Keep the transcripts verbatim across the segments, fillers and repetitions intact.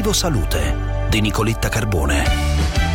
Vivo Salute di Nicoletta Carbone.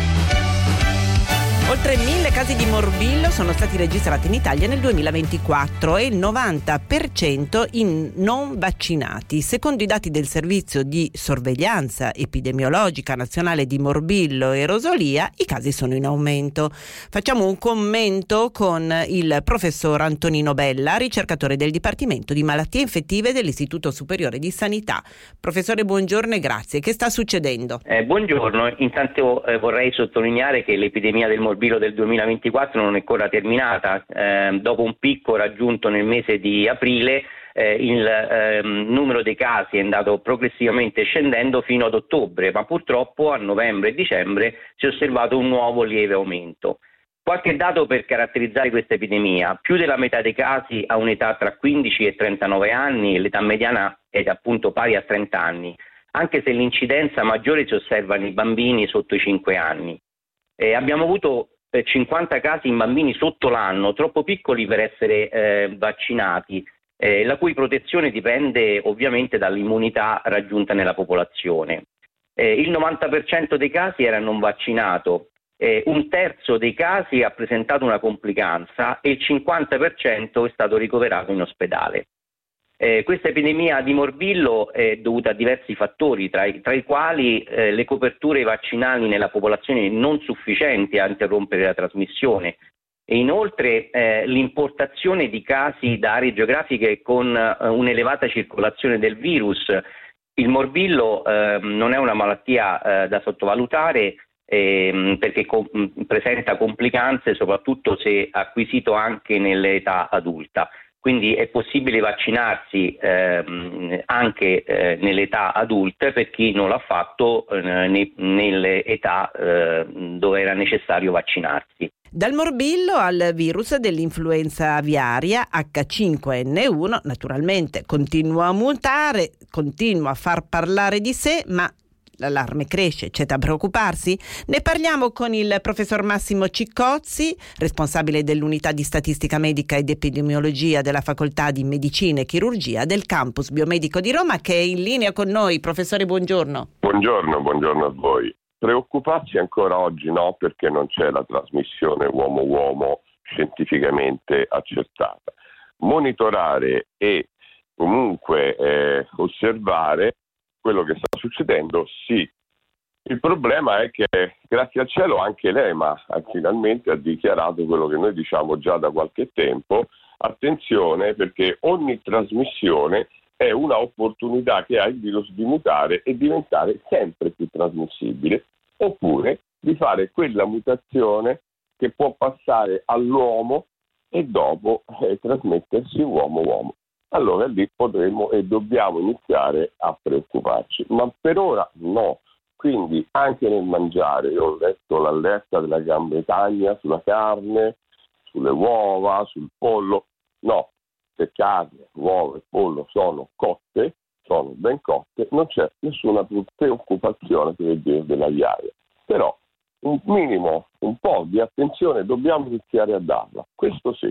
Oltre mille casi di morbillo sono stati registrati in Italia nel duemilaventiquattro e il novanta per cento in non vaccinati. Secondo i dati del Servizio di Sorveglianza Epidemiologica Nazionale di Morbillo e Rosolia, i casi sono in aumento. Facciamo un commento con il professor Antonino Bella, ricercatore del Dipartimento di Malattie Infettive dell'Istituto Superiore di Sanità. Professore, buongiorno e grazie. Che sta succedendo? Eh, buongiorno. Intanto eh, vorrei sottolineare che l'epidemia del morbillo del duemilaventiquattro non è ancora terminata. Eh, dopo un picco raggiunto nel mese di aprile, eh, il eh, numero dei casi è andato progressivamente scendendo fino ad ottobre, ma purtroppo a novembre e dicembre si è osservato un nuovo lieve aumento. Qualche dato per caratterizzare questa epidemia: più della metà dei casi ha un'età tra quindici e trentanove anni e l'età mediana è appunto pari a trenta anni, anche se l'incidenza maggiore si osserva nei bambini sotto i cinque anni. Eh, abbiamo avuto eh, cinquanta casi in bambini sotto l'anno, troppo piccoli per essere eh, vaccinati, eh, la cui protezione dipende ovviamente dall'immunità raggiunta nella popolazione. Eh, il novanta per cento dei casi era non vaccinato, eh, un terzo dei casi ha presentato una complicanza e il cinquanta per cento è stato ricoverato in ospedale. Eh, questa epidemia di morbillo è dovuta a diversi fattori, tra i, tra i quali eh, le coperture vaccinali nella popolazione non sufficienti a interrompere la trasmissione e inoltre eh, l'importazione di casi da aree geografiche con eh, un'elevata circolazione del virus. Il morbillo eh, non è una malattia eh, da sottovalutare eh, perché com- presenta complicanze soprattutto se acquisito anche nell'età adulta. Quindi è possibile vaccinarsi ehm, anche eh, nell'età adulta per chi non l'ha fatto eh, ne, nelle età eh, dove era necessario vaccinarsi. Dal morbillo al virus dell'influenza aviaria acca cinque enne uno, naturalmente continua a mutare, continua a far parlare di sé, ma l'allarme cresce, c'è da preoccuparsi? Ne parliamo con il professor Massimo Ciccozzi, responsabile dell'unità di statistica medica ed epidemiologia della facoltà di medicina e chirurgia del campus biomedico di Roma, che è in linea con noi. Professore, buongiorno. Buongiorno, buongiorno a voi. Preoccuparsi ancora oggi no, perché non c'è la trasmissione uomo-uomo scientificamente accertata. Monitorare e comunque eh, osservare quello che sta succedendo, sì. Il problema è che, grazie al cielo, anche l'EMA ha, finalmente ha dichiarato quello che noi diciamo già da qualche tempo: attenzione, perché ogni trasmissione è una opportunità che ha il virus di mutare e diventare sempre più trasmissibile, oppure di fare quella mutazione che può passare all'uomo e dopo eh, trasmettersi uomo-uomo. Allora lì potremmo e dobbiamo iniziare a preoccuparci, ma per ora no. Quindi anche nel mangiare, io ho letto l'allerta della Gran Bretagna sulla carne, sulle uova, sul pollo. No, se carne, uova e pollo sono cotte, sono ben cotte, non c'è nessuna preoccupazione per il virus dell'aviaria. Però un minimo, un po' di attenzione dobbiamo iniziare a darla, questo sì.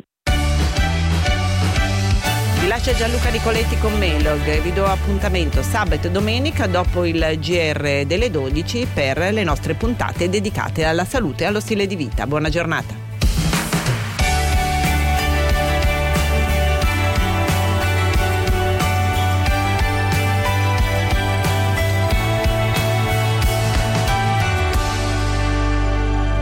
Vi lascia Gianluca Nicoletti con Melog. Vi do appuntamento sabato e domenica dopo il G R delle dodici per le nostre puntate dedicate alla salute e allo stile di vita. Buona giornata.